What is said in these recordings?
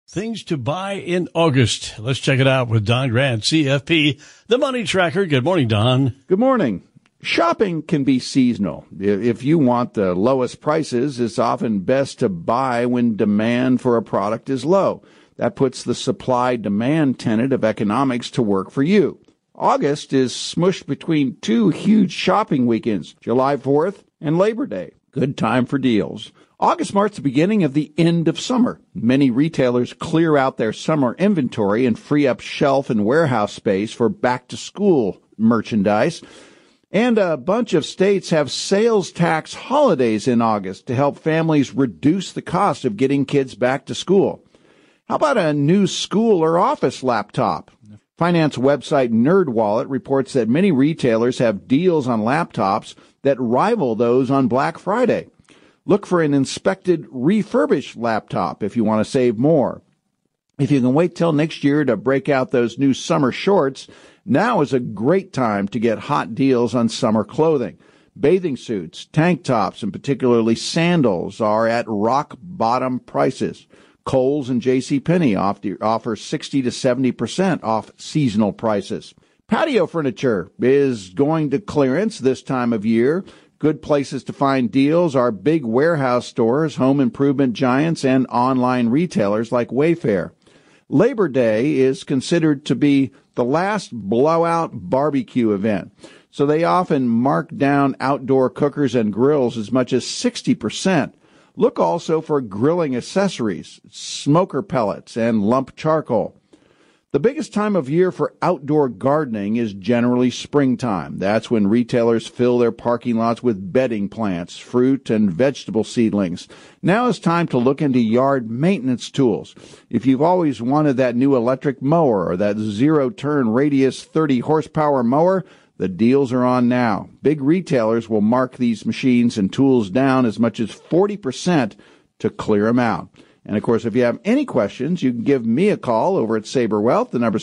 Things to buy in August. Let's check it out with Don Grant, CFP, the Money Tracker. Good morning, Don. Good morning. Shopping can be seasonal. If you want the lowest prices, it's often best to buy when demand for a product is low. That puts the supply-demand tenet of economics to work for you. August is smushed between two huge shopping weekends, July 4th and Labor Day. Good time for deals. August marks the beginning of the end of summer. Many retailers clear out their summer inventory and free up shelf and warehouse space for back-to-school merchandise. And a bunch of states have sales tax holidays in August to help families reduce the cost of getting kids back to school. How about a new school or office laptop? Finance website NerdWallet reports that many retailers have deals on laptops that rival those on Black Friday. Look for an inspected, refurbished laptop if you want to save more. If you can wait till next year to break out those new summer shorts, now is a great time to get hot deals on summer clothing. Bathing suits, tank tops, and particularly sandals are at rock-bottom prices. Kohl's and JCPenney offer 60 to 70% off seasonal prices. Patio furniture is going to clearance this time of year. Good places to find deals are big warehouse stores, home improvement giants, and online retailers like Wayfair. Labor Day is considered to be the last blowout barbecue event, so they often mark down outdoor cookers and grills as much as 60%. Look also for grilling accessories, smoker pellets, and lump charcoal. The biggest time of year for outdoor gardening is generally springtime. That's when retailers fill their parking lots with bedding plants, fruit, and vegetable seedlings. Now is time to look into yard maintenance tools. If you've always wanted that new electric mower or that zero-turn radius 30-horsepower mower, the deals are on now. Big retailers will mark these machines and tools down as much as 40% to clear them out. And, of course, if you have any questions, you can give me a call over at Sabre Wealth. The number's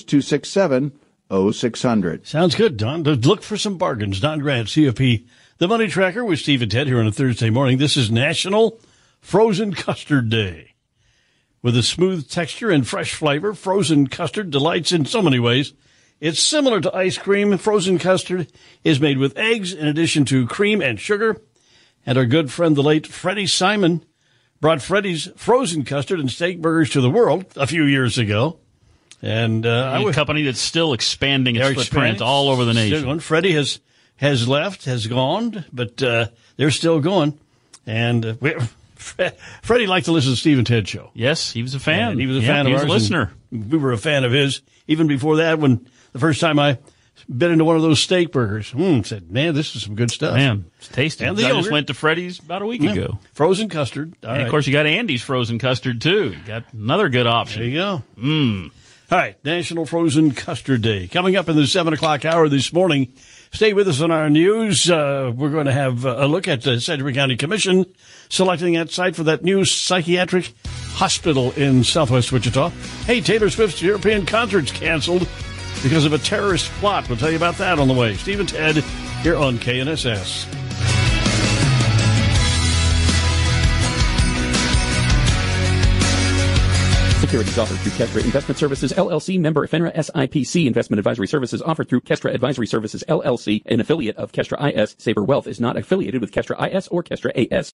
267-0600. Sounds good, Don. Look for some bargains. Don Grant, CFP, the Money Tracker with Steve and Ted here on a Thursday morning. This is National Frozen Custard Day. With a smooth texture and fresh flavor, frozen custard delights in so many ways. It's similar to ice cream. Frozen custard is made with eggs in addition to cream and sugar. And our good friend, the late Freddie Simon, brought Freddy's frozen custard and steak burgers to the world a few years ago. And a company that's still expanding its footprint all over the nation. Freddie has left, has gone, but they're still going. And Freddie liked to listen to the Steve and Ted show. Yes, he was a fan. And he was a fan of ours. He was a listener. We were a fan of his. Even before that, when the first time I bit into one of those steak burgers, said, man, this is some good stuff. Man, it's tasty. And I just went to Freddy's about a week ago. Frozen custard. And, of course, you got Andy's frozen custard, too. You got another good option. There you go. All right, National Frozen Custard Day. Coming up in the 7 o'clock hour this morning, stay with us on our news. We're going to have a look at the Sedgwick County Commission selecting that site for that new psychiatric hospital in southwest Wichita. Hey, Taylor Swift's European concert's canceled because of a terrorist plot. We'll tell you about that on the way. Steve and Ted here on KNSS. Securities offered through Kestra Investment Services, LLC, member FINRA SIPC. Investment advisory services offered through Kestra Advisory Services, LLC, an affiliate of Kestra IS. Sabre Wealth is not affiliated with Kestra IS or Kestra AS.